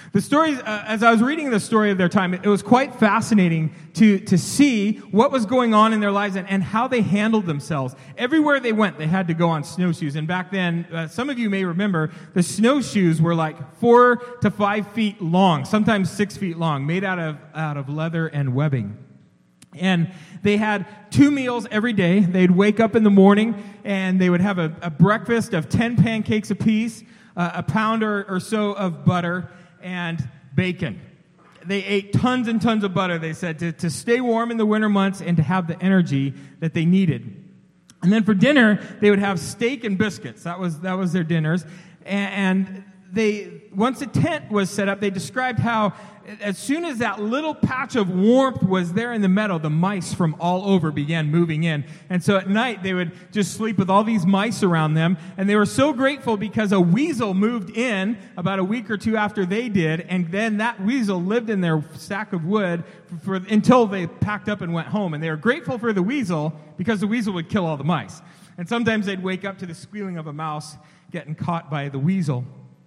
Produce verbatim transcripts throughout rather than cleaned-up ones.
The stories, uh, as I was reading the story of their time, it, it was quite fascinating to, to see what was going on in their lives and, and how they handled themselves. Everywhere they went, they had to go on snowshoes. And back then, uh, some of you may remember, the snowshoes were like four to five feet long, sometimes six feet long, made out of, out of leather and webbing. And they had two meals every day. They'd wake up in the morning, and they would have a, a breakfast of ten pancakes apiece, uh, a pound or, or so of butter, and bacon. They ate tons and tons of butter, they said, to, to stay warm in the winter months and to have the energy that they needed. And then for dinner, they would have steak and biscuits. That was that was their dinners. And, and they once a tent was set up, they described how as soon as that little patch of warmth was there in the meadow, the mice from all over began moving in. And so at night, they would just sleep with all these mice around them. And they were so grateful because a weasel moved in about a week or two after they did. And then that weasel lived in their stack of wood for, for until they packed up and went home. And they were grateful for the weasel because the weasel would kill all the mice. And sometimes they'd wake up to the squealing of a mouse getting caught by the weasel.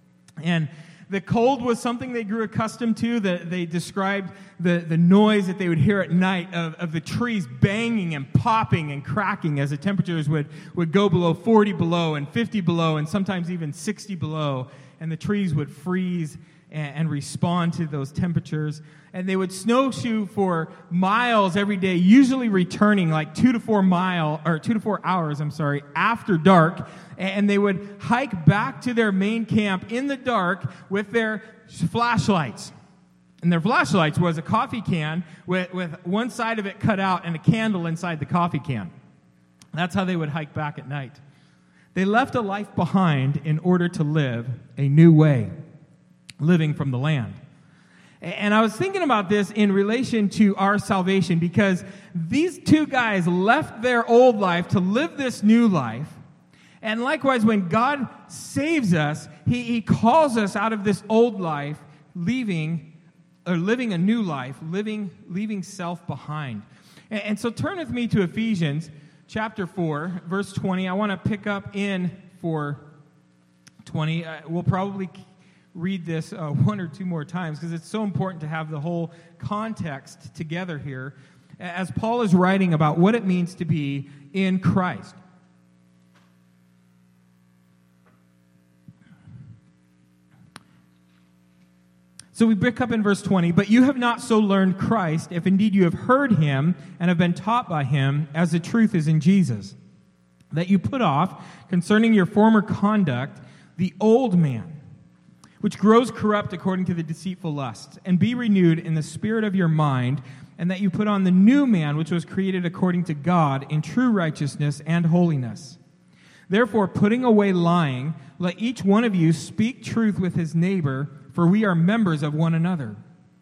And the cold was something they grew accustomed to. The, they described the, the noise that they would hear at night of, of the trees banging and popping and cracking as the temperatures would, would go below forty below and fifty below and sometimes even sixty below. And the trees would freeze and, and respond to those temperatures. And they would snowshoe for miles every day, usually returning like two to four mile or two to four hours, I'm sorry, after dark. And they would hike back to their main camp in the dark with their flashlights. And their flashlights was a coffee can with, with one side of it cut out and a candle inside the coffee can. That's how they would hike back at night. They left a life behind in order to live a new way, living from the land. And I was thinking about this in relation to our salvation because these two guys left their old life to live this new life. And likewise, when God saves us, he, he calls us out of this old life, leaving or living a new life, living leaving self behind. And, and so turn with me to Ephesians chapter four, verse twenty. I want to pick up in for twenty. Uh, we'll probably read this uh, one or two more times because it's so important to have the whole context together here as Paul is writing about what it means to be in Christ. So we pick up in verse twenty, but you have not so learned Christ, if indeed you have heard him and have been taught by him, as the truth is in Jesus, that you put off, concerning your former conduct, the old man, which grows corrupt according to the deceitful lusts, and be renewed in the spirit of your mind, and that you put on the new man, which was created according to God in true righteousness and holiness. Therefore, putting away lying, let each one of you speak truth with his neighbor, for we are members of one another.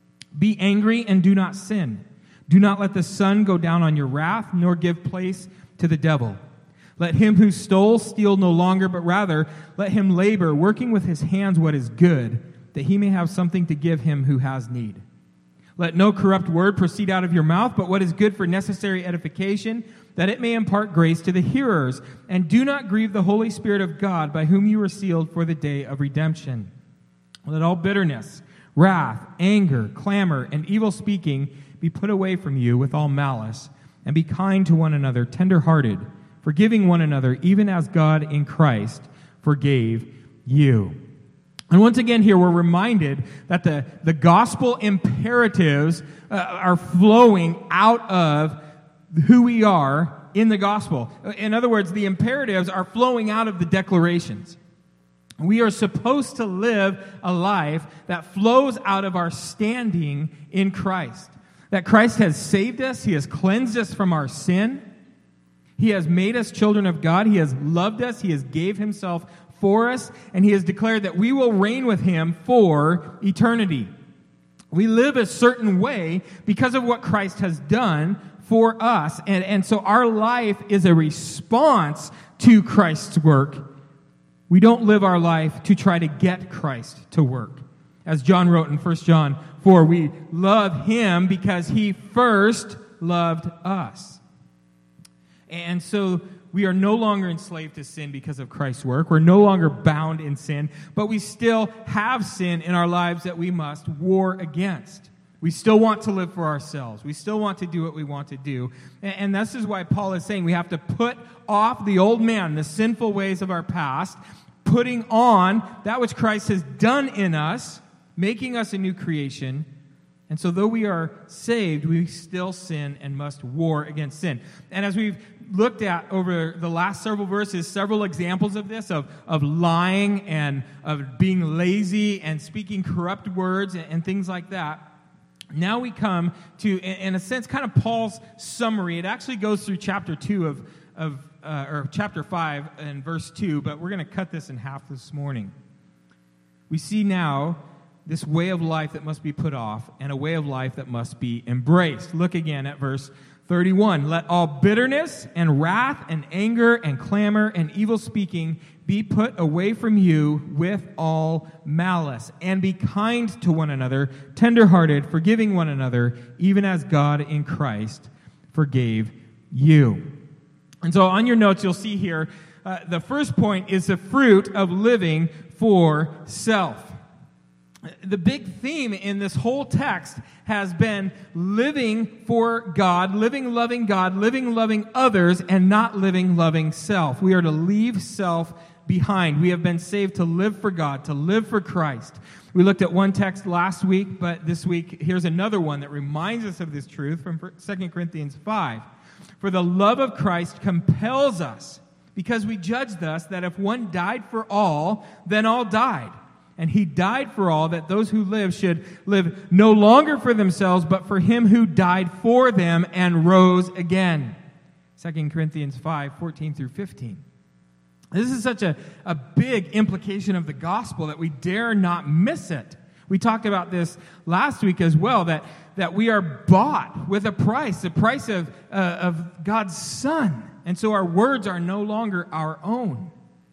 Be angry and do not sin. Do not let the sun go down on your wrath, nor give place to the devil. Let him who stole steal no longer, but rather let him labor, working with his hands what is good, that he may have something to give him who has need. Let no corrupt word proceed out of your mouth, but what is good for necessary edification, that it may impart grace to the hearers. And do not grieve the Holy Spirit of God, by whom you were sealed for the day of redemption. Let all bitterness, wrath, anger, clamor, and evil speaking be put away from you with all malice, and be kind to one another, tender-hearted, forgiving one another, even as God in Christ forgave you. And once again here, we're reminded that the, the gospel imperatives uh, are flowing out of who we are in the gospel. In other words, the imperatives are flowing out of the declarations. We are supposed to live a life that flows out of our standing in Christ. That Christ has saved us, he has cleansed us from our sin, he has made us children of God. He has loved us. He has gave himself for us. And he has declared that we will reign with him for eternity. We live a certain way because of what Christ has done for us. And, and so our life is a response to Christ's work. We don't live our life to try to get Christ to work. As John wrote in First John four, we love him because he first loved us. And so we are no longer enslaved to sin because of Christ's work. We're no longer bound in sin, but we still have sin in our lives that we must war against. We still want to live for ourselves. We still want to do what we want to do. And, and this is why Paul is saying we have to put off the old man, the sinful ways of our past, putting on that which Christ has done in us, making us a new creation. And so though we are saved, we still sin and must war against sin. And as we've looked at over the last several verses, several examples of this, of, of lying and of being lazy and speaking corrupt words and, and things like that, now we come to, in a sense, kind of Paul's summary. It actually goes through chapter two of, of uh, or chapter five and verse two, but we're going to cut this in half this morning. We see now this way of life that must be put off and a way of life that must be embraced. Look again at verse thirty-one. Let all bitterness and wrath and anger and clamor and evil speaking be put away from you with all malice, and be kind to one another, tenderhearted, forgiving one another, even as God in Christ forgave you. And so on your notes, you'll see here, uh, the first point is the fruit of living for self. The big theme in this whole text has been living for God, living loving God, living loving others, and not living loving self. We are to leave self behind. We have been saved to live for God, to live for Christ. We looked at one text last week, but this week here's another one that reminds us of this truth from Second Corinthians five. For the love of Christ compels us, because we judge thus that if one died for all, then all died. And he died for all, that those who live should live no longer for themselves, but for him who died for them and rose again. Second Corinthians five, fourteen through fifteen. This is such a, a big implication of the gospel that we dare not miss it. We talked about this last week as well, that, that we are bought with a price, the price of, uh, of God's Son. And so our words are no longer our own.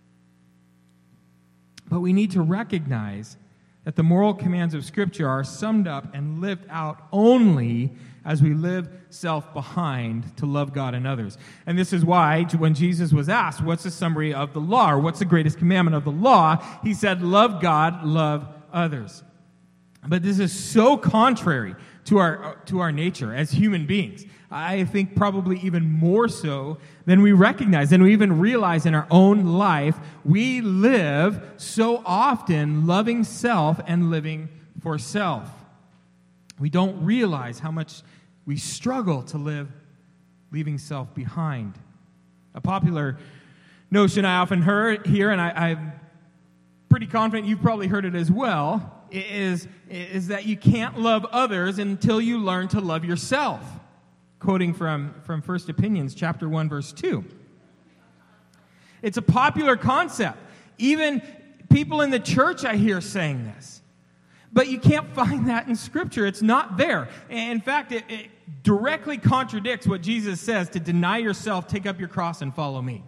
But we need to recognize that the moral commands of Scripture are summed up and lived out only as we live self behind to love God and others. And this is why when Jesus was asked, what's the summary of the law, or what's the greatest commandment of the law, he said, love God, love others. But this is so contrary to our, to our nature as human beings. I think probably even more so than we recognize, than we even realize in our own life. We live so often loving self and living for self. We don't realize how much we struggle to live leaving self behind. A popular notion I often heard here, and I, I'm pretty confident you've probably heard it as well, is, is that you can't love others until you learn to love yourself. Quoting from, from First Opinions, chapter one, verse two. It's a popular concept. Even people in the church I hear saying this. But you can't find that in Scripture. It's not there. In fact, it, it directly contradicts what Jesus says, to deny yourself, take up your cross, and follow me.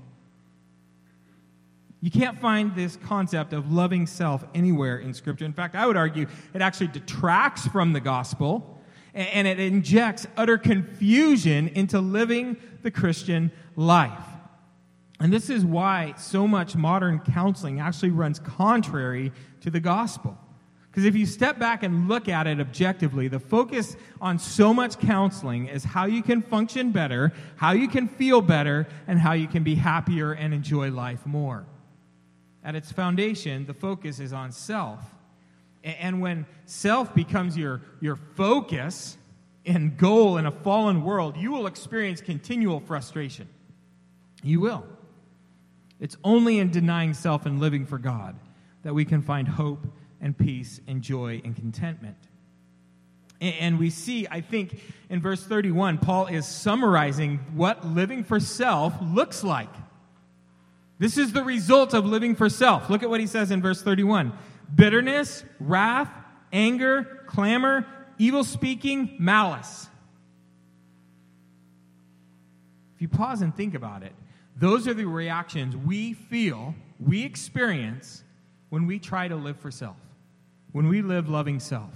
You can't find this concept of loving self anywhere in Scripture. In fact, I would argue it actually detracts from the gospel, and it injects utter confusion into living the Christian life. And this is why so much modern counseling actually runs contrary to the gospel. Because if you step back and look at it objectively, the focus on so much counseling is how you can function better, how you can feel better, and how you can be happier and enjoy life more. At its foundation, the focus is on self. And when self becomes your, your focus and goal in a fallen world, you will experience continual frustration. You will. It's only in denying self and living for God that we can find hope and peace and joy and contentment. And we see, I think, in verse thirty-one, Paul is summarizing what living for self looks like. This is the result of living for self. Look at what he says in verse thirty-one. Bitterness, wrath, anger, clamor, evil speaking, malice. If you pause and think about it, those are the reactions we feel, we experience when we try to live for self, when we live loving self.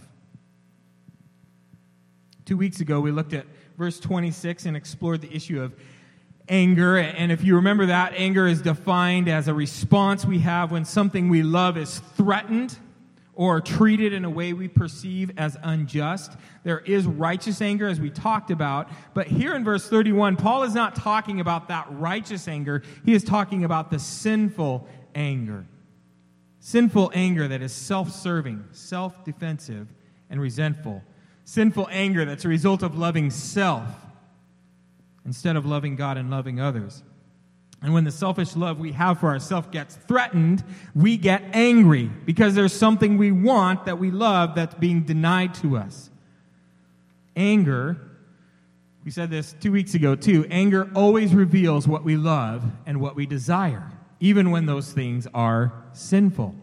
Two weeks ago, we looked at verse twenty-six and explored the issue of anger. And if you remember that, anger is defined as a response we have when something we love is threatened or treated in a way we perceive as unjust. There is righteous anger, as we talked about. But here in verse thirty-one, Paul is not talking about that righteous anger. He is talking about the sinful anger. Sinful anger that is self-serving, self-defensive, and resentful. Sinful anger that's a result of loving self instead of loving God and loving others. And when the selfish love we have for ourselves gets threatened, we get angry because there's something we want that we love that's being denied to us. Anger, we said this two weeks ago too, anger always reveals what we love and what we desire, even when those things are sinful.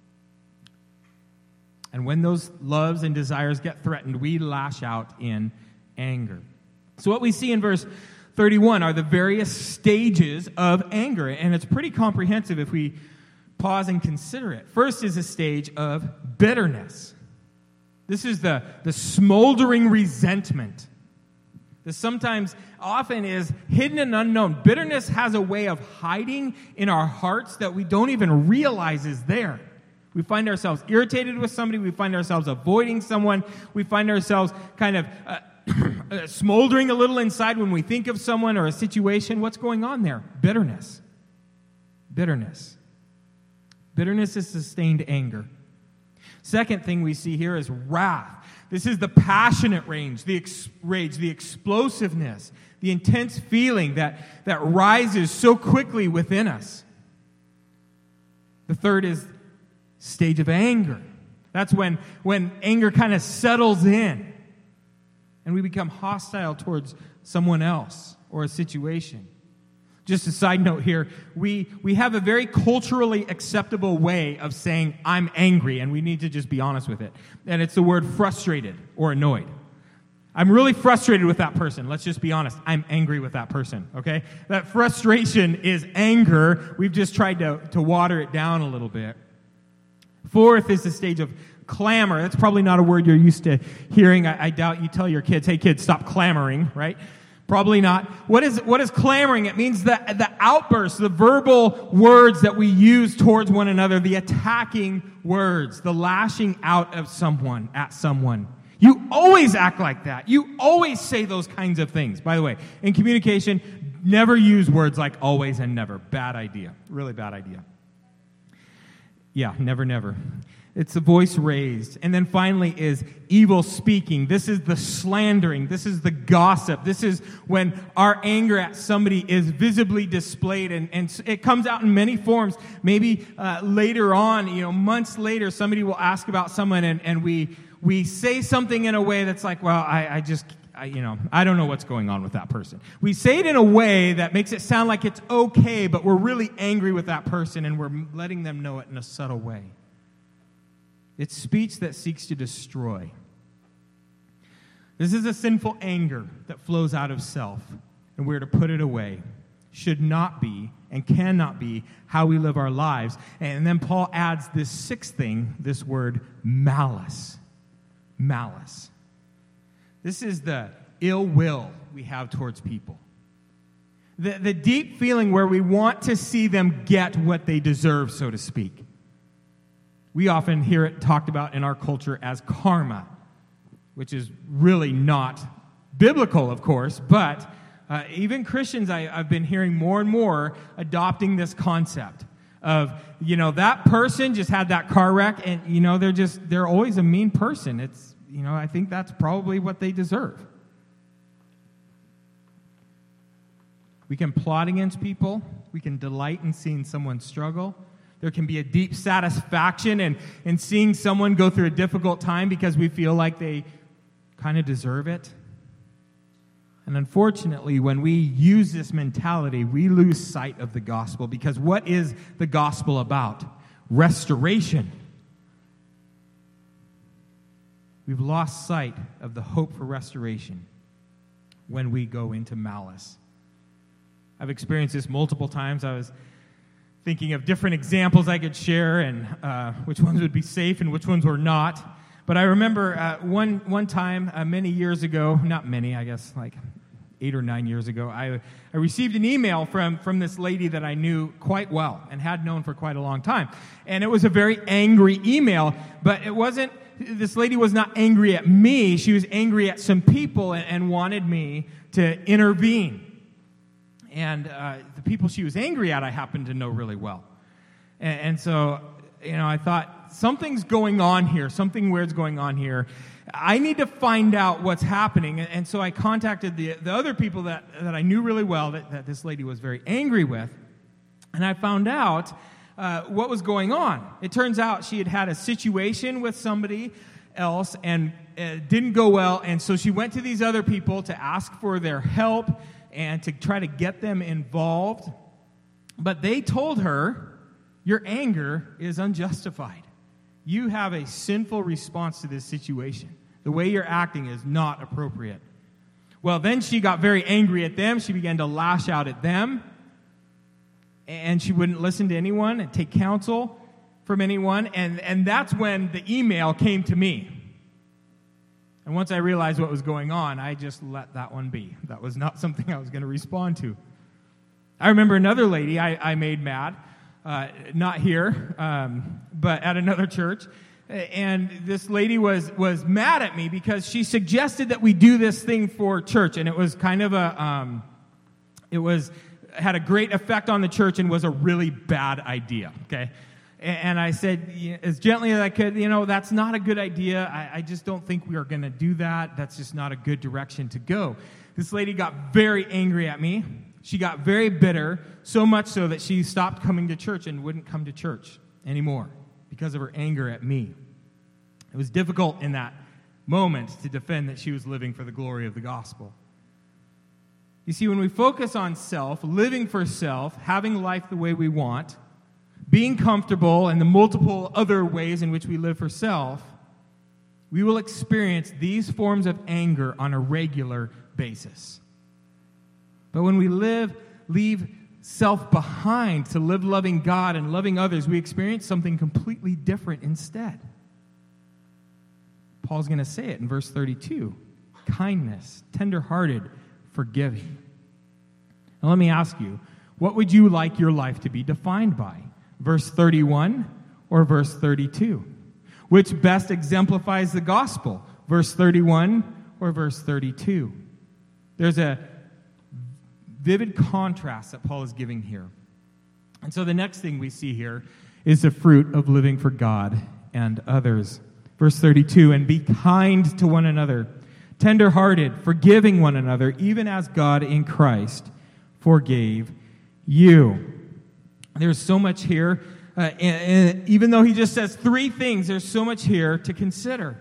And when those loves and desires get threatened, we lash out in anger. So what we see in verse thirty-one are the various stages of anger, and it's pretty comprehensive if we pause and consider it. First is a stage of bitterness. This is the, the smoldering resentment. This sometimes often is hidden and unknown. Bitterness has a way of hiding in our hearts that we don't even realize is there. We find ourselves irritated with somebody. We find ourselves avoiding someone. We find ourselves kind of uh, smoldering a little inside when we think of someone or a situation. What's going on there? Bitterness. Bitterness. Bitterness is sustained anger. Second thing we see here is wrath. This is the passionate rage, the ex- rage, the explosiveness, the intense feeling that, that rises so quickly within us. The third is stage of anger. That's when, when anger kind of settles in and we become hostile towards someone else or a situation. Just a side note here, we, we have a very culturally acceptable way of saying, I'm angry, and we need to just be honest with it. And it's the word frustrated or annoyed. I'm really frustrated with that person. Let's just be honest. I'm angry with that person, okay? That frustration is anger. We've just tried to, to water it down a little bit. Fourth is the stage of clamor. That's probably not a word you're used to hearing. I, I doubt you tell your kids, hey kids, stop clamoring, right? Probably not. What is what is clamoring? It means the, the outbursts, the verbal words that we use towards one another, the attacking words, the lashing out of someone at someone. You always act like that. You always say those kinds of things. By the way, in communication, never use words like always and never. Bad idea. Really bad idea. Yeah, never, never. It's the voice raised. And then finally is evil speaking. This is the slandering. This is the gossip. This is when our anger at somebody is visibly displayed. And, and it comes out in many forms. Maybe uh, later on, you know, months later, somebody will ask about someone and, and we we say something in a way that's like, well, I, I just, I, you know, I don't know what's going on with that person. We say it in a way that makes it sound like it's okay, but we're really angry with that person and we're letting them know it in a subtle way. It's speech that seeks to destroy. This is a sinful anger that flows out of self, and we're to put it away. Should not be and cannot be how we live our lives. And then Paul adds this sixth thing, this word malice. Malice. This is the ill will we have towards people. The, the deep feeling where we want to see them get what they deserve, so to speak. We often hear it talked about in our culture as karma, which is really not biblical, of course, but uh, even Christians, I, I've been hearing more and more adopting this concept of, you know, that person just had that car wreck and, you know, they're just, they're always a mean person. It's, you know, I think that's probably what they deserve. We can plot against people. We can delight in seeing someone struggle. There can be a deep satisfaction in, in seeing someone go through a difficult time because we feel like they kind of deserve it. And unfortunately, when we use this mentality, we lose sight of the gospel, because what is the gospel about? Restoration. We've lost sight of the hope for restoration when we go into malice. I've experienced this multiple times. I was thinking of different examples I could share and uh, which ones would be safe and which ones were not. But I remember uh, one one time uh, many years ago, not many, I guess like eight or nine years ago, I, I received an email from, from this lady that I knew quite well and had known for quite a long time. And it was a very angry email, but it wasn't, this lady was not angry at me. She was angry at some people and, and wanted me to intervene. And uh, the people she was angry at, I happened to know really well. And, and so, you know, I thought, something's going on here. Something weird's going on here. I need to find out what's happening. And, and so I contacted the, the other people that, that I knew really well that, that this lady was very angry with. And I found out uh, what was going on. It turns out she had had a situation with somebody else and it didn't go well. And so she went to these other people to ask for their help and to try to get them involved. But they told her, your anger is unjustified. You have a sinful response to this situation. The way you're acting is not appropriate. Well, then she got very angry at them. She began to lash out at them. And she wouldn't listen to anyone and take counsel from anyone. And, and that's when the email came to me. And once I realized what was going on, I just let that one be. That was not something I was going to respond to. I remember another lady I, I made mad, uh, not here, um, but at another church. And this lady was, was mad at me because she suggested that we do this thing for church. And it was kind of a, um, it was, had a great effect on the church and was a really bad idea, okay? And I said, as gently as I could, you know, that's not a good idea. I, I just don't think we are going to do that. That's just not a good direction to go. This lady got very angry at me. She got very bitter, so much so that she stopped coming to church and wouldn't come to church anymore because of her anger at me. It was difficult in that moment to defend that she was living for the glory of the gospel. You see, when we focus on self, living for self, having life the way we want, being comfortable, and the multiple other ways in which we live for self, we will experience these forms of anger on a regular basis. But when we live, leave self behind to live loving God and loving others, we experience something completely different instead. Paul's going to say it in verse thirty-two. Kindness, tenderhearted, forgiving. Now let me ask you, what would you like your life to be defined by? Verse thirty-one or verse thirty-two? Which best exemplifies the gospel? Verse thirty-one or verse thirty-two? There's a vivid contrast that Paul is giving here. And so the next thing we see here is the fruit of living for God and others. Verse thirty-two, and be kind to one another, tender-hearted, forgiving one another, even as God in Christ forgave you. There's so much here, uh, and, and even though he just says three things, there's so much here to consider.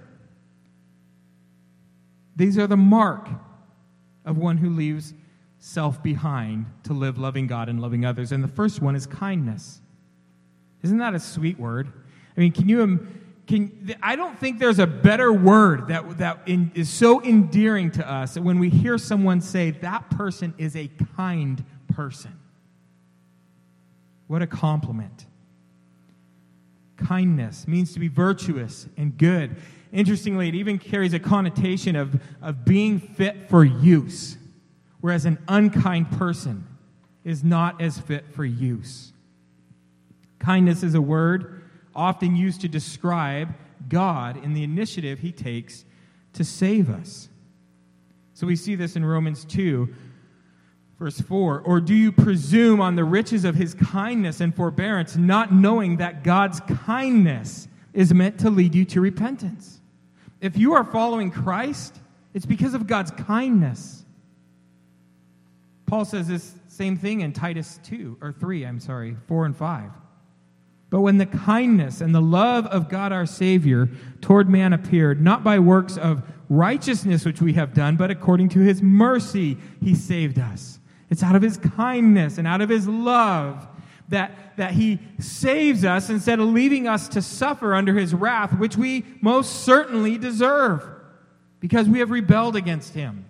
These are the mark of one who leaves self behind to live loving God and loving others. And the first one is kindness. Isn't that a sweet word? I mean, can you... Can, I don't think there's a better word that, that in, is so endearing to us that when we hear someone say, that person is a kind person. What a compliment. Kindness means to be virtuous and good. Interestingly, it even carries a connotation of, of being fit for use, whereas an unkind person is not as fit for use. Kindness is a word often used to describe God in the initiative he takes to save us. So we see this in Romans two, verse four. Or do you presume on the riches of his kindness and forbearance, not knowing that God's kindness is meant to lead you to repentance? If you are following Christ, it's because of God's kindness. Paul says this same thing in Titus two, or three, I'm sorry, four and five. But when the kindness and the love of God our Savior toward man appeared, not by works of righteousness which we have done, but according to his mercy he saved us. It's out of his kindness and out of his love that, that he saves us instead of leaving us to suffer under his wrath, which we most certainly deserve because we have rebelled against him.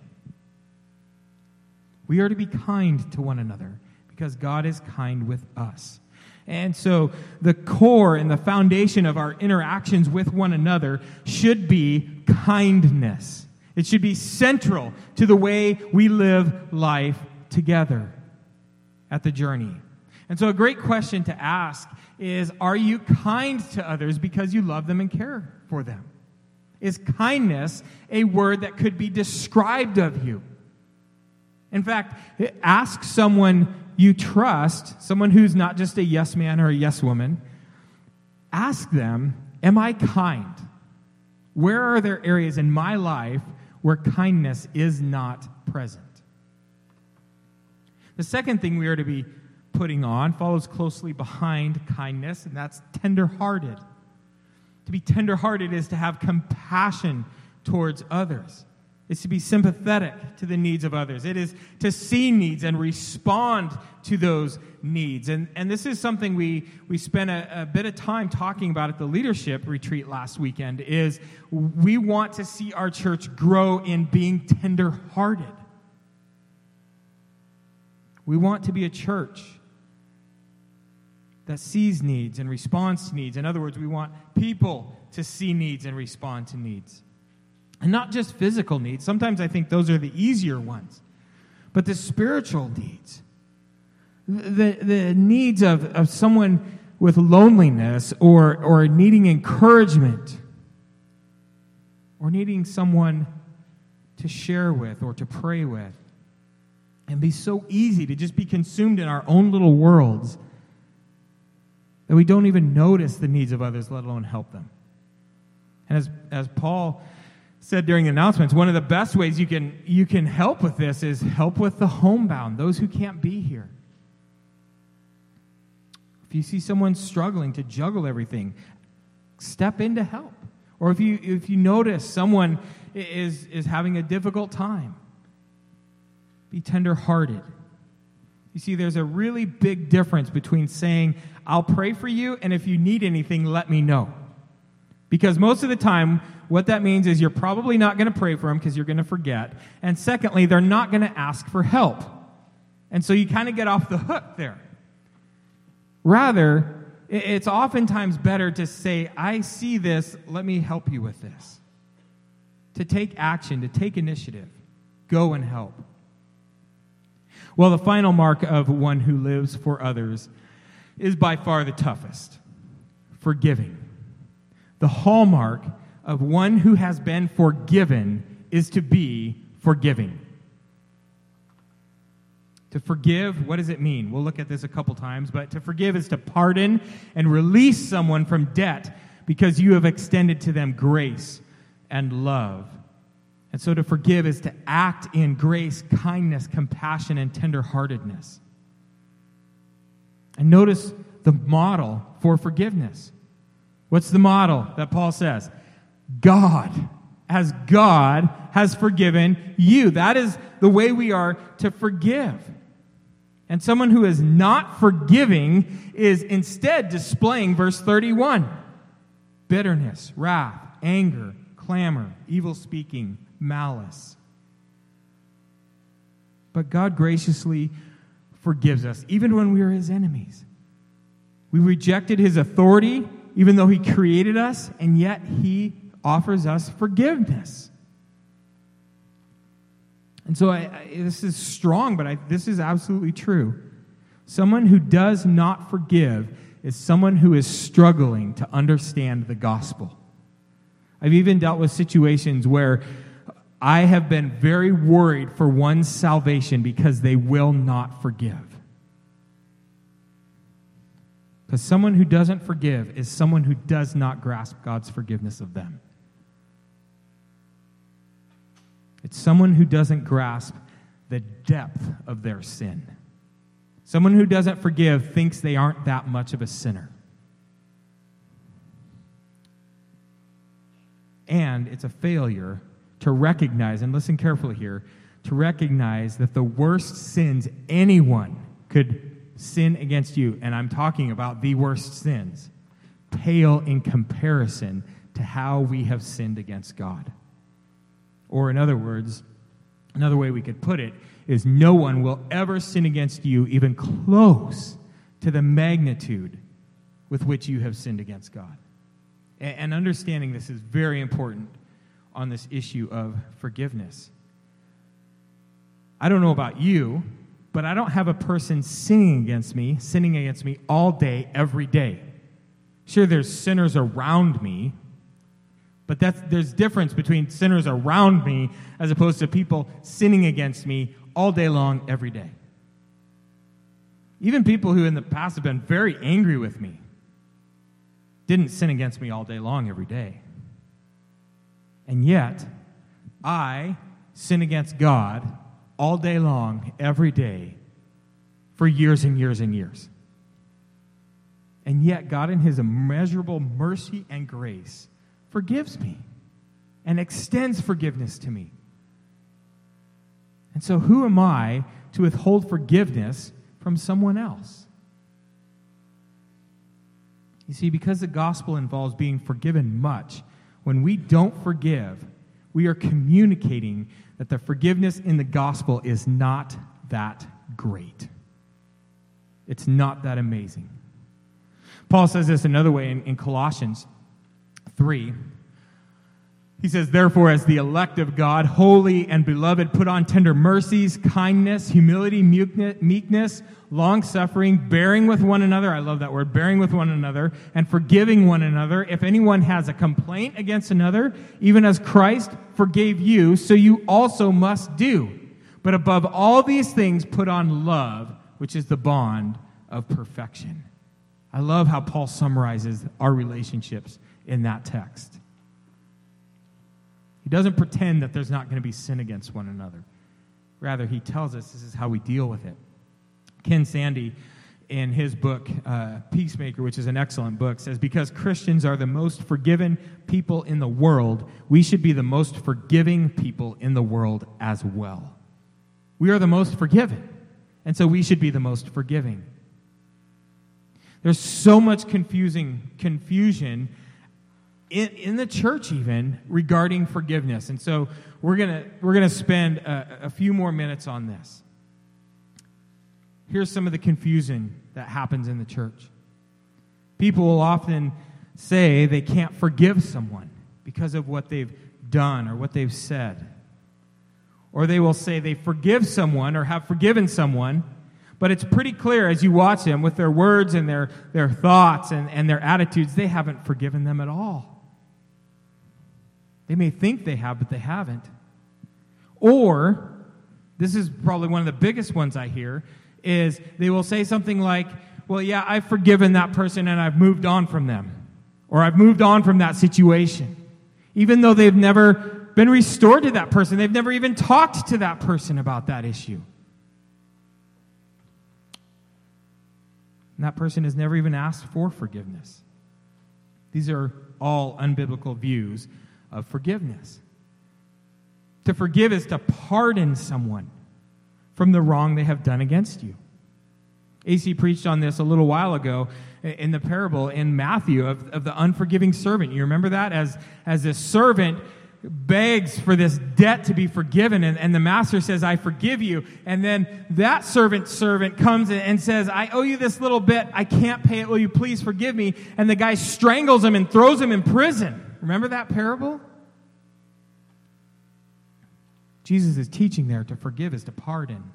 We are to be kind to one another because God is kind with us. And so the core and the foundation of our interactions with one another should be kindness. It should be central to the way we live life together at the Journey. And so a great question to ask is, are you kind to others because you love them and care for them? Is kindness a word that could be described of you? In fact, ask someone you trust, someone who's not just a yes man or a yes woman. Ask them, am I kind? Where are there areas in my life where kindness is not present? The second thing we are to be putting on follows closely behind kindness, and that's tender-hearted. To be tender-hearted is to have compassion towards others. It's to be sympathetic to the needs of others. It is to see needs and respond to those needs. And, and this is something we, we spent a, a bit of time talking about at the leadership retreat last weekend, is we want to see our church grow in being tender-hearted. We want to be a church that sees needs and responds to needs. In other words, we want people to see needs and respond to needs. And not just physical needs. Sometimes I think those are the easier ones. But the spiritual needs. The, the needs of, of someone with loneliness or, or needing encouragement. Or needing someone to share with or to pray with. And be so easy to just be consumed in our own little worlds that we don't even notice the needs of others, let alone help them. And as, as Paul said during the announcements, one of the best ways you can, you can help with this is help with the homebound, those who can't be here. If you see someone struggling to juggle everything, step in to help. Or if you, if you notice someone is, is having a difficult time, be tender-hearted. You see, there's a really big difference between saying, I'll pray for you, and if you need anything, let me know. Because most of the time, what that means is you're probably not going to pray for them because you're going to forget. And secondly, they're not going to ask for help. And so you kind of get off the hook there. Rather, it's oftentimes better to say, I see this, let me help you with this. To take action, to take initiative. Go and help. Well, the final mark of one who lives for others is by far the toughest. Forgiving. The hallmark of one who has been forgiven is to be forgiving. To forgive, what does it mean? We'll look at this a couple times, but to forgive is to pardon and release someone from debt because you have extended to them grace and love. And so to forgive is to act in grace, kindness, compassion, and tenderheartedness. And notice the model for forgiveness. What's the model that Paul says? God, as God has forgiven you. That is the way we are to forgive. And someone who is not forgiving is instead displaying verse thirty-one. Bitterness, wrath, anger, clamor, evil speaking, malice. But God graciously forgives us, even when we are his enemies. We rejected his authority, even though he created us, and yet he offers us forgiveness. And so I, I, this is strong, but I, this is absolutely true. Someone who does not forgive is someone who is struggling to understand the gospel. I've even dealt with situations where I have been very worried for one's salvation because they will not forgive. Because someone who doesn't forgive is someone who does not grasp God's forgiveness of them. It's someone who doesn't grasp the depth of their sin. Someone who doesn't forgive thinks they aren't that much of a sinner. And it's a failure to recognize, and listen carefully here, to recognize that the worst sins anyone could sin against you, and I'm talking about the worst sins, pale in comparison to how we have sinned against God. Or in other words, another way we could put it is no one will ever sin against you even close to the magnitude with which you have sinned against God. And understanding this is very important. on this issue of forgiveness. I don't know about you, but I don't have a person sinning against me, sinning against me all day, every day. Sure, there's sinners around me, but that's, there's difference between sinners around me as opposed to people sinning against me all day long, every day. Even people who in the past have been very angry with me didn't sin against me all day long, every day. And yet, I sin against God all day long, every day, for years and years and years. And yet, God, in His immeasurable mercy and grace, forgives me and extends forgiveness to me. And so who am I to withhold forgiveness from someone else? You see, because the gospel involves being forgiven much, when we don't forgive, we are communicating that the forgiveness in the gospel is not that great. It's not that amazing. Paul says this another way in, in Colossians three. He says, therefore, as the elect of God, holy and beloved, put on tender mercies, kindness, humility, meekness, long-suffering, bearing with one another. I love that word, bearing with one another, and forgiving one another. If anyone has a complaint against another, even as Christ forgave you, so you also must do. But above all these things, put on love, which is the bond of perfection. I love how Paul summarizes our relationships in that text. He doesn't pretend that there's not going to be sin against one another. Rather, he tells us this is how we deal with it. Ken Sande, in his book, uh, Peacemaker, which is an excellent book, says, because Christians are the most forgiven people in the world, we should be the most forgiving people in the world as well. We are the most forgiven, and so we should be the most forgiving. There's so much confusing confusion in, in the church even regarding forgiveness. And so we're gonna we're gonna spend a, a few more minutes on this. Here's some of the confusion that happens in the church. People will often say they can't forgive someone because of what they've done or what they've said. Or they will say they forgive someone or have forgiven someone, but it's pretty clear as you watch them with their words and their, their thoughts and, and their attitudes, they haven't forgiven them at all. They may think they have, but they haven't. Or, this is probably one of the biggest ones I hear, is they will say something like, well, yeah, I've forgiven that person and I've moved on from them. Or I've moved on from that situation. Even though they've never been restored to that person. They've never even talked to that person about that issue. And that person has never even asked for forgiveness. These are all unbiblical views of forgiveness. To forgive is to pardon someone from the wrong they have done against you. A C preached on this a little while ago in the parable in Matthew of, of the unforgiving servant. You remember that? As, as this servant begs for this debt to be forgiven, and, and the master says, I forgive you. And then that servant's servant comes and says, I owe you this little bit. I can't pay it. Will you please forgive me? And the guy strangles him and throws him in prison. Remember that parable? Jesus is teaching there to forgive is to pardon.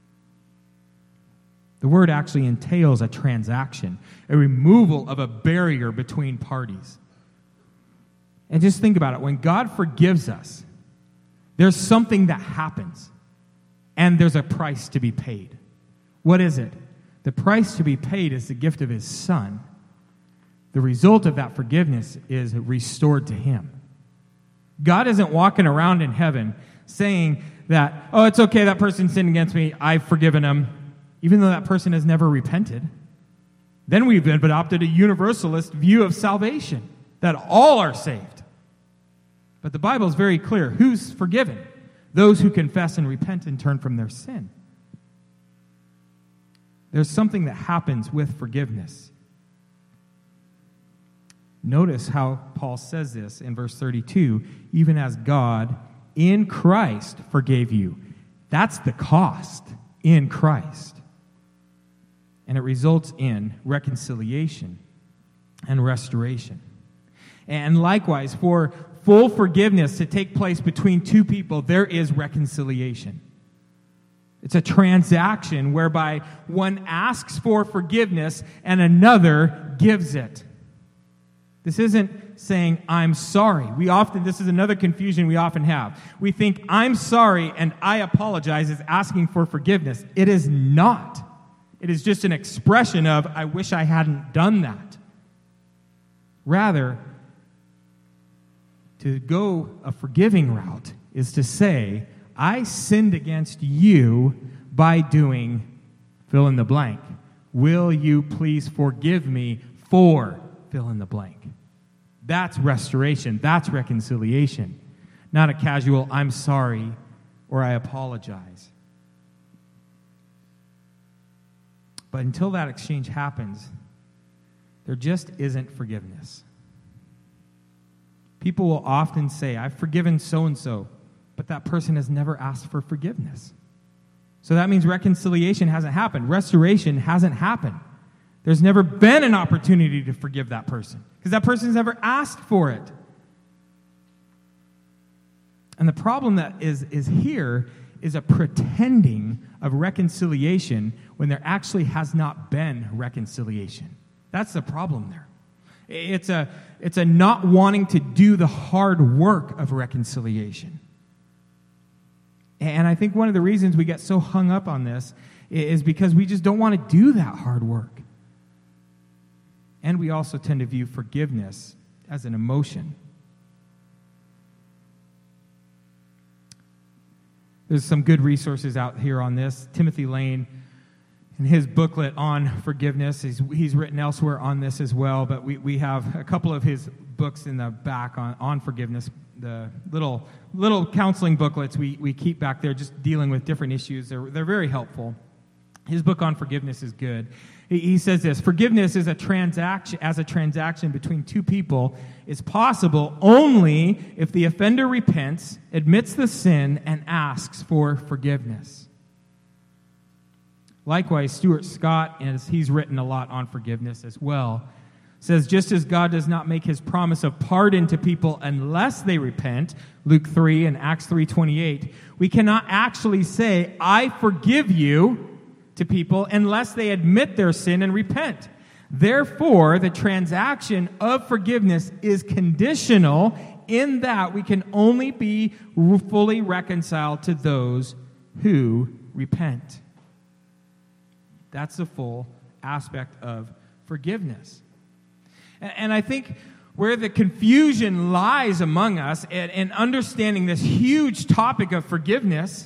The word actually entails a transaction, a removal of a barrier between parties. And just think about it. When God forgives us, there's something that happens, and there's a price to be paid. What is it? The price to be paid is the gift of His Son. The result of that forgiveness is restored to Him. God isn't walking around in heaven saying that, oh, it's okay, that person sinned against me, I've forgiven him, even though that person has never repented. Then we've adopted a universalist view of salvation, that all are saved. But the Bible is very clear. Who's forgiven? Those who confess and repent and turn from their sin. There's something that happens with forgiveness. Notice how Paul says this in verse thirty-two, even as God in Christ forgave you. That's the cost in Christ. And it results in reconciliation and restoration. And likewise, for full forgiveness to take place between two people, there is reconciliation. It's a transaction whereby one asks for forgiveness and another gives it. This isn't saying, I'm sorry. We often, this is another confusion we often have. We think, I'm sorry and I apologize is asking for forgiveness. It is not. It is just an expression of, I wish I hadn't done that. Rather, to go a forgiving route is to say, I sinned against you by doing fill in the blank. Will you please forgive me for fill in the blank? That's restoration. That's reconciliation. Not a casual, I'm sorry, or I apologize. But until that exchange happens, there just isn't forgiveness. People will often say, I've forgiven so-and-so, but that person has never asked for forgiveness. So that means reconciliation hasn't happened. Restoration hasn't happened. There's never been an opportunity to forgive that person because that person's never asked for it. And the problem that is, is here is a pretending of reconciliation when there actually has not been reconciliation. That's the problem there. It's a, it's a not wanting to do the hard work of reconciliation. And I think one of the reasons we get so hung up on this is because we just don't want to do that hard work. And we also tend to view forgiveness as an emotion. There's some good resources out here on this. Timothy Lane, in his booklet on forgiveness, he's, he's written elsewhere on this as well, but we, we have a couple of his books in the back on, on forgiveness, the little little counseling booklets we, we keep back there just dealing with different issues. They're, they're very helpful. His book on forgiveness is good. He, he says this, forgiveness is a transaction, as a transaction between two people is possible only if the offender repents, admits the sin, and asks for forgiveness. Likewise, Stuart Scott, as he's written a lot on forgiveness as well, says, just as God does not make his promise of pardon to people unless they repent, Luke three and Acts three twenty-eight, we cannot actually say, I forgive you to people unless they admit their sin and repent. Therefore, the transaction of forgiveness is conditional in that we can only be fully reconciled to those who repent. That's the full aspect of forgiveness. And I think where the confusion lies among us in understanding this huge topic of forgiveness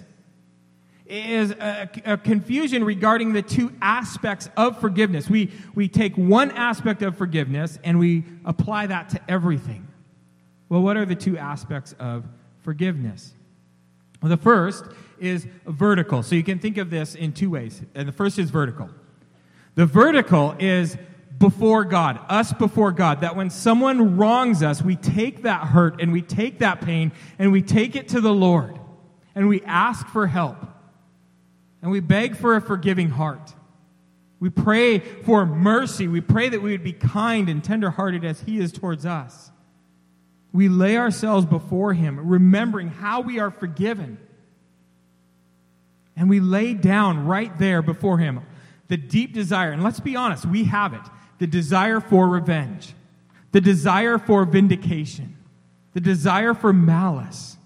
is a, a confusion regarding the two aspects of forgiveness. We, we take one aspect of forgiveness and we apply that to everything. Well, what are the two aspects of forgiveness? Well, the first is vertical. So you can think of this in two ways. And the first is vertical. The vertical is before God, us before God, that when someone wrongs us, we take that hurt and we take that pain and we take it to the Lord and we ask for help and we beg for a forgiving heart. We pray for mercy. We pray that we would be kind and tenderhearted as He is towards us. We lay ourselves before Him, remembering how we are forgiven. And we lay down right there before Him the deep desire, and let's be honest, we have it, the desire for revenge, the desire for vindication, the desire for malice.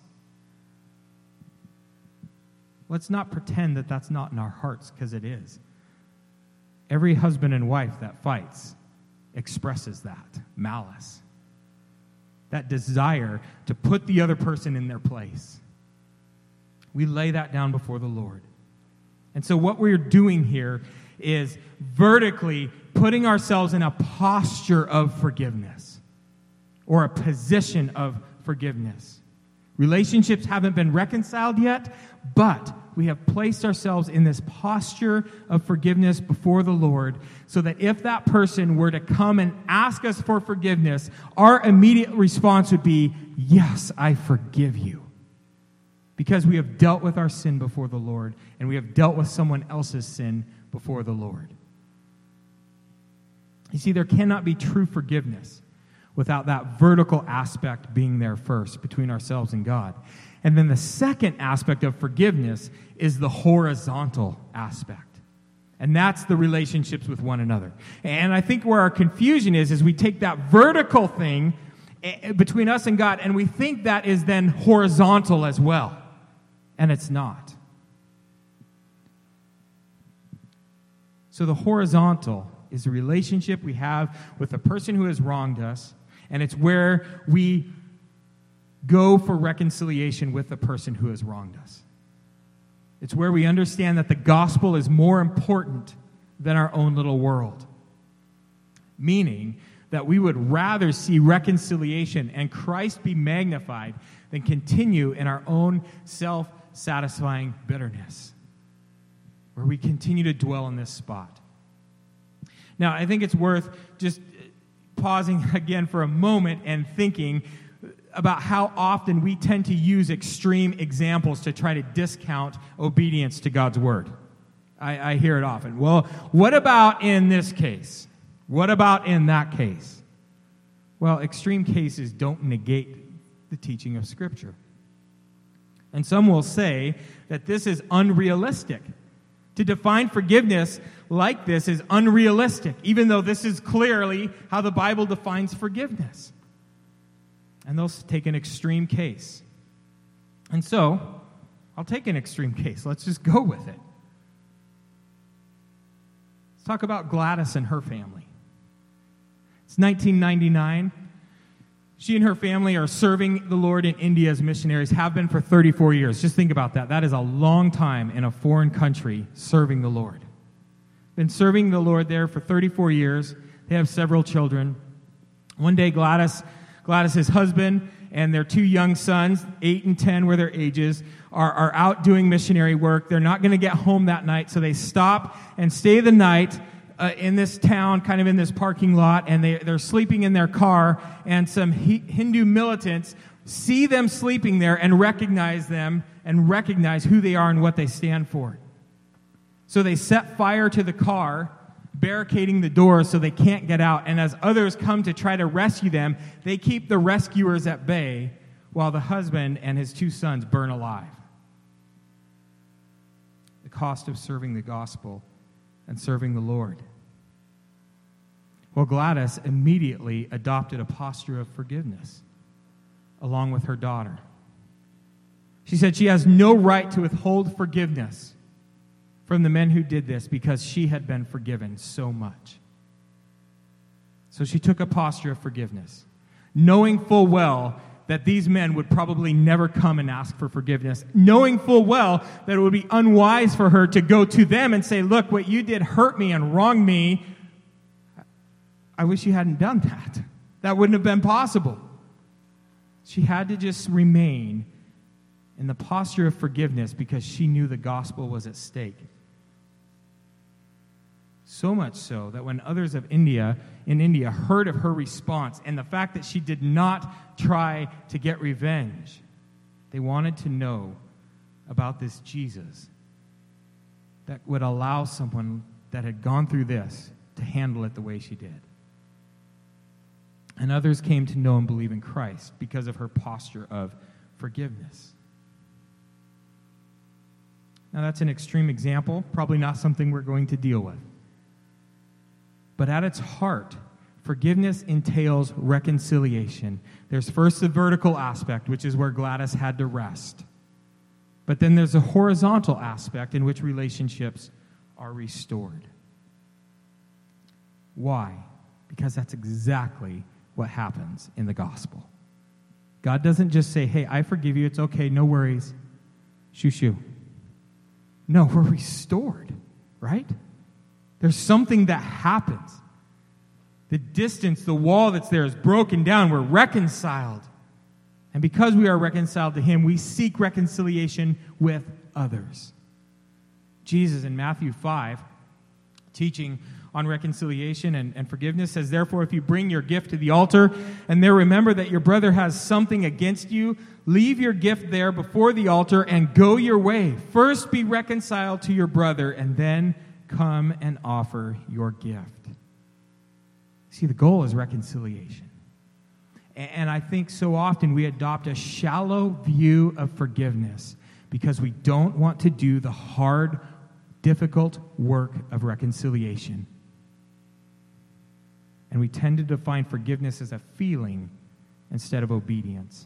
Let's not pretend that that's not in our hearts, because it is. Every husband and wife that fights expresses that, malice. That desire to put the other person in their place. We lay that down before the Lord. And so what we're doing here is vertically putting ourselves in a posture of forgiveness or a position of forgiveness. Relationships haven't been reconciled yet, but we have placed ourselves in this posture of forgiveness before the Lord so that if that person were to come and ask us for forgiveness, our immediate response would be, yes, I forgive you. Because we have dealt with our sin before the Lord and we have dealt with someone else's sin before the Lord. You see, there cannot be true forgiveness without that vertical aspect being there first between ourselves and God. And then the second aspect of forgiveness is the horizontal aspect. And that's the relationships with one another. And I think where our confusion is, is we take that vertical thing between us and God, and we think that is then horizontal as well. And it's not. So the horizontal is the relationship we have with the person who has wronged us, and it's where we go for reconciliation with the person who has wronged us. It's where we understand that the gospel is more important than our own little world. Meaning that we would rather see reconciliation and Christ be magnified than continue in our own self-satisfying bitterness, where we continue to dwell in this spot. Now, I think it's worth just pausing again for a moment and thinking about how often we tend to use extreme examples to try to discount obedience to God's word. I, I hear it often. Well, what about in this case? What about in that case? Well, extreme cases don't negate the teaching of Scripture. And some will say that this is unrealistic. To define forgiveness like this is unrealistic, even though this is clearly how the Bible defines forgiveness. And they'll take an extreme case. And so, I'll take an extreme case. Let's just go with it. Let's talk about Gladys and her family. It's nineteen ninety-nine. She and her family are serving the Lord in India as missionaries, have been for thirty-four years. Just think about that. That is a long time in a foreign country serving the Lord. Been serving the Lord there for thirty-four years. They have several children. One day, Gladys, Gladys' husband and their two young sons, eight and ten were their ages, are, are out doing missionary work. They're not going to get home that night, so they stop and stay the night Uh, in this town, kind of in this parking lot, and they, they're sleeping in their car, and some he, Hindu militants see them sleeping there and recognize them and recognize who they are and what they stand for. So they set fire to the car, barricading the doors so they can't get out, and as others come to try to rescue them, they keep the rescuers at bay while the husband and his two sons burn alive. The cost of serving the gospel and serving the Lord. Well, Gladys immediately adopted a posture of forgiveness along with her daughter. She said she has no right to withhold forgiveness from the men who did this because she had been forgiven so much. So she took a posture of forgiveness, knowing full well that these men would probably never come and ask for forgiveness, knowing full well that it would be unwise for her to go to them and say, look, what you did hurt me and wronged me. I wish you hadn't done that. That wouldn't have been possible. She had to just remain in the posture of forgiveness because she knew the gospel was at stake. So much so that when others of India in India heard of her response and the fact that she did not try to get revenge, they wanted to know about this Jesus that would allow someone that had gone through this to handle it the way she did. And others came to know and believe in Christ because of her posture of forgiveness. Now that's an extreme example, probably not something we're going to deal with. But at its heart, forgiveness entails reconciliation. There's first the vertical aspect, which is where Gladys had to rest. But then there's a horizontal aspect in which relationships are restored. Why? Because that's exactly what happens in the gospel. God doesn't just say, hey, I forgive you, it's okay, no worries, shoo shoo. No, we're restored, right? There's something that happens. The distance, the wall that's there is broken down. We're reconciled. And because we are reconciled to Him, we seek reconciliation with others. Jesus in Matthew five, teaching on reconciliation and, and forgiveness, says, therefore, if you bring your gift to the altar and there remember that your brother has something against you, leave your gift there before the altar and go your way. First be reconciled to your brother and then come and offer your gift. See, the goal is reconciliation. And I think so often we adopt a shallow view of forgiveness because we don't want to do the hard, difficult work of reconciliation. And we tend to define forgiveness as a feeling instead of obedience.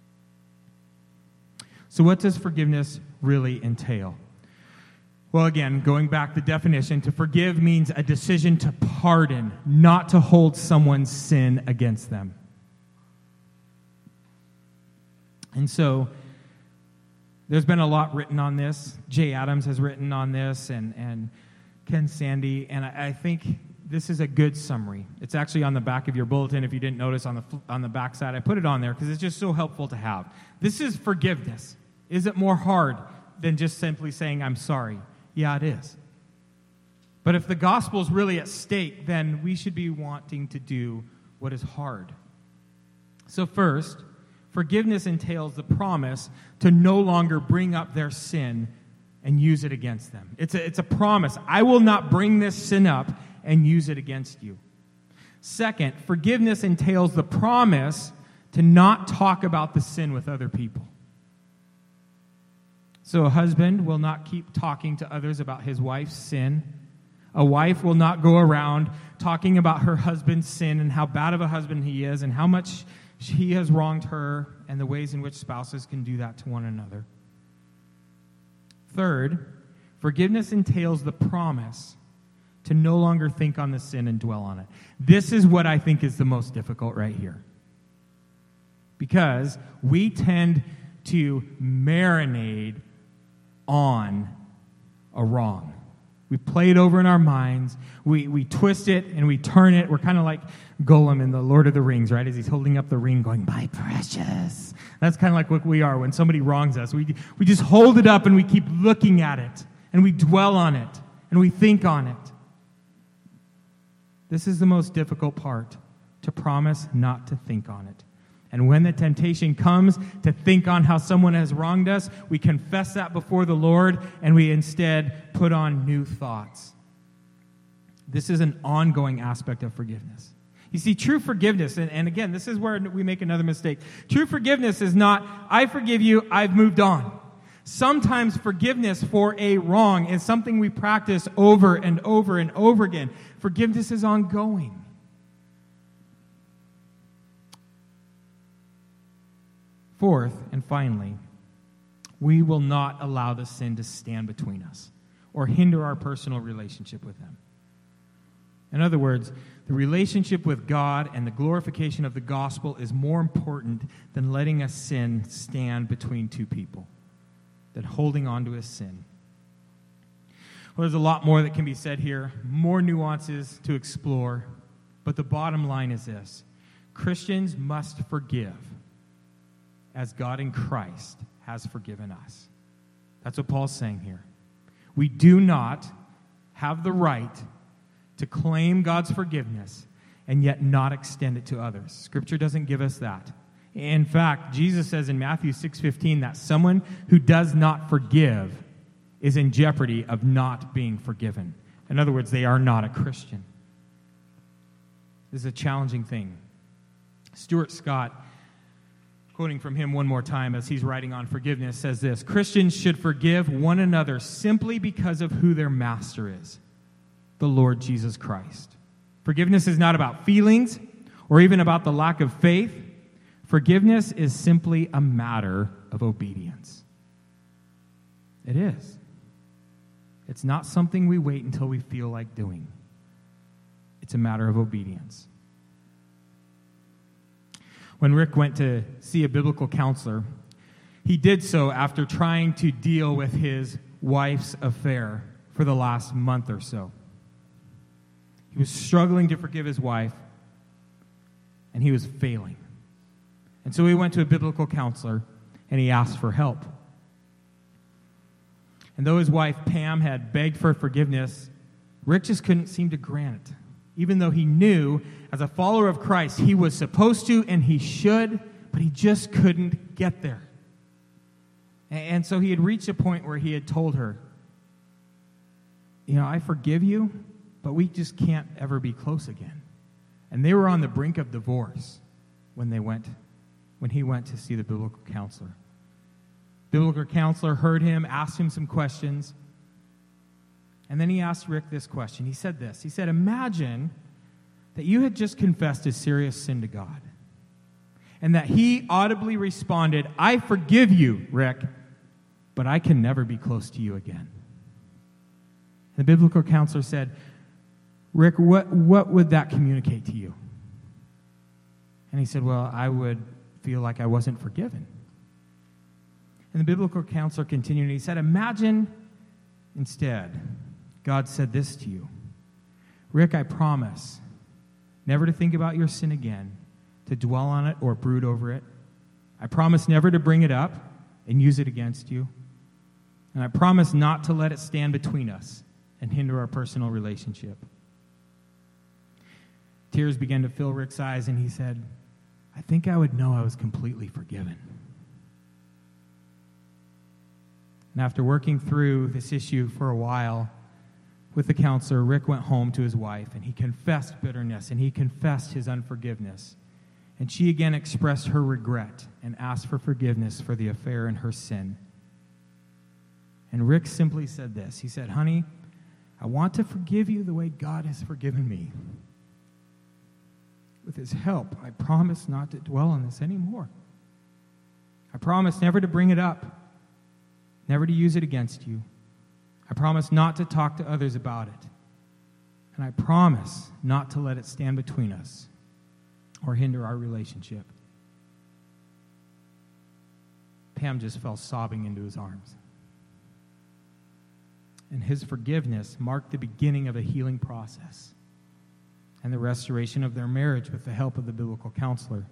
So what does forgiveness really entail? Well, again, going back to the definition, to forgive means a decision to pardon, not to hold someone's sin against them. And so there's been a lot written on this. Jay Adams has written on this, and, and Ken Sande, and I, I think this is a good summary. It's actually on the back of your bulletin. If you didn't notice on the on the back side, I put it on there because it's just so helpful to have. This is forgiveness. Is it more hard than just simply saying, I'm sorry? Yeah, it is. But if the gospel is really at stake, then we should be wanting to do what is hard. So first, forgiveness entails the promise to no longer bring up their sin and use it against them. It's a, it's a promise. I will not bring this sin up and use it against you. Second, forgiveness entails the promise to not talk about the sin with other people. So a husband will not keep talking to others about his wife's sin. A wife will not go around talking about her husband's sin and how bad of a husband he is and how much he has wronged her and the ways in which spouses can do that to one another. Third, forgiveness entails the promise to no longer think on the sin and dwell on it. This is what I think is the most difficult right here. Because we tend to marinate on a wrong. We play it over in our minds. We we twist it and we turn it. We're kind of like Gollum in the Lord of the Rings, right? As he's holding up the ring going, my precious. That's kind of like what we are when somebody wrongs us. We, we just hold it up and we keep looking at it. And we dwell on it. And we think on it. This is the most difficult part, to promise not to think on it. And when the temptation comes to think on how someone has wronged us, we confess that before the Lord, and we instead put on new thoughts. This is an ongoing aspect of forgiveness. You see, true forgiveness, and, and again, this is where we make another mistake. True forgiveness is not, I forgive you, I've moved on. Sometimes forgiveness for a wrong is something we practice over and over and over again. Forgiveness is ongoing. Fourth, and finally, we will not allow the sin to stand between us or hinder our personal relationship with Him. In other words, the relationship with God and the glorification of the gospel is more important than letting a sin stand between two people, than holding on to a sin. Well, there's a lot more that can be said here, more nuances to explore, but the bottom line is this: Christians must forgive as God in Christ has forgiven us. That's what Paul's saying here. We do not have the right to claim God's forgiveness and yet not extend it to others. Scripture doesn't give us that. In fact, Jesus says in Matthew six fifteen that someone who does not forgive is in jeopardy of not being forgiven. In other words, they are not a Christian. This is a challenging thing. Stuart Scott, quoting from him one more time as he's writing on forgiveness, says this: Christians should forgive one another simply because of who their master is, the Lord Jesus Christ. Forgiveness is not about feelings or even about the lack of faith. Forgiveness is simply a matter of obedience. It is. It's not something we wait until we feel like doing. It's a matter of obedience. When Rick went to see a biblical counselor, he did so after trying to deal with his wife's affair for the last month or so. He was struggling to forgive his wife, and he was failing. And so he went to a biblical counselor, and he asked for help. And though his wife, Pam, had begged for forgiveness, Rick just couldn't seem to grant it, even though he knew, as a follower of Christ, he was supposed to and he should, but he just couldn't get there. And so he had reached a point where he had told her, you know, I forgive you, but we just can't ever be close again. And they were on the brink of divorce. when they went, when he went to see the biblical counselor. Biblical counselor heard him, asked him some questions, and then he asked Rick this question. He said this. He said, imagine that you had just confessed a serious sin to God, and that he audibly responded, I forgive you, Rick, but I can never be close to you again. The biblical counselor said, Rick, what, what would that communicate to you? And he said, well, I would feel like I wasn't forgiven. And the biblical counselor continued, and he said, imagine instead God said this to you. Rick, I promise never to think about your sin again, to dwell on it or brood over it. I promise never to bring it up and use it against you. And I promise not to let it stand between us and hinder our personal relationship. Tears began to fill Rick's eyes, and he said, I think I would know I was completely forgiven. And after working through this issue for a while with the counselor, Rick went home to his wife, and he confessed bitterness, and he confessed his unforgiveness. And she again expressed her regret and asked for forgiveness for the affair and her sin. And Rick simply said this. He said, honey, I want to forgive you the way God has forgiven me. With his help, I promise not to dwell on this anymore. I promise never to bring it up, never to use it against you. I promise not to talk to others about it. And I promise not to let it stand between us or hinder our relationship. Pam just fell sobbing into his arms. And his forgiveness marked the beginning of a healing process and the restoration of their marriage with the help of the biblical counselor.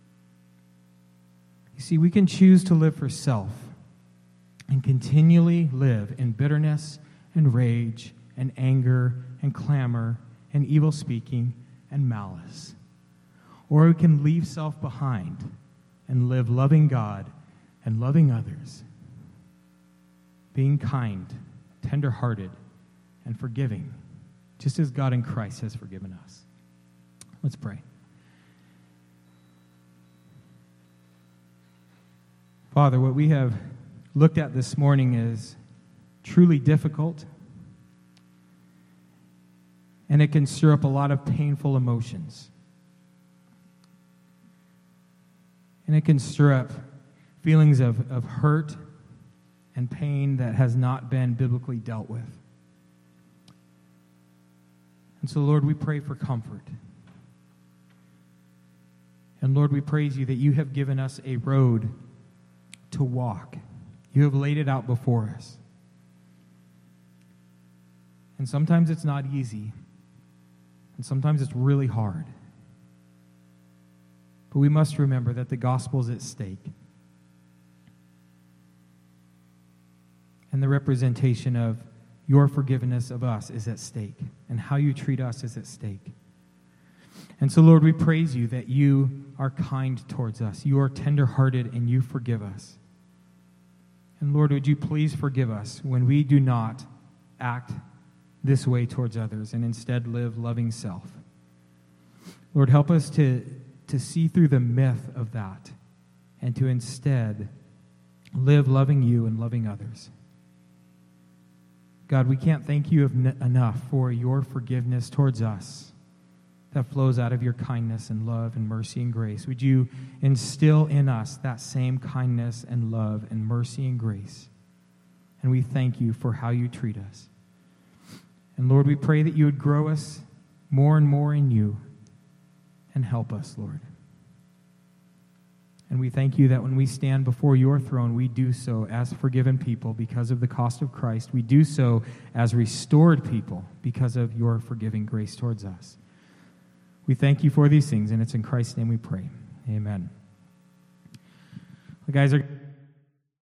You see, we can choose to live for self and continually live in bitterness and rage and anger and clamor and evil speaking and malice. Or we can leave self behind and live loving God and loving others, being kind, tender-hearted, and forgiving, just as God in Christ has forgiven us. Let's pray. Father, what we have looked at this morning is truly difficult, and it can stir up a lot of painful emotions. And it can stir up feelings of, of hurt and pain that has not been biblically dealt with. And so, Lord, we pray for comfort. And Lord, we praise you that you have given us a road to walk. You have laid it out before us. And sometimes it's not easy. And sometimes it's really hard. But we must remember that the gospel is at stake. And the representation of your forgiveness of us is at stake. And how you treat us is at stake. And so, Lord, we praise you that you are kind towards us. You are tender-hearted and you forgive us. And Lord, would you please forgive us when we do not act this way towards others and instead live loving self. Lord, help us to, to see through the myth of that and to instead live loving you and loving others. God, we can't thank you enough for your forgiveness towards us that flows out of your kindness and love and mercy and grace. Would you instill in us that same kindness and love and mercy and grace? And we thank you for how you treat us. And Lord, we pray that you would grow us more and more in you and help us, Lord. And we thank you that when we stand before your throne, we do so as forgiven people because of the cost of Christ. We do so as restored people because of your forgiving grace towards us. We thank you for these things, and it's in Christ's name we pray. Amen. The guys are...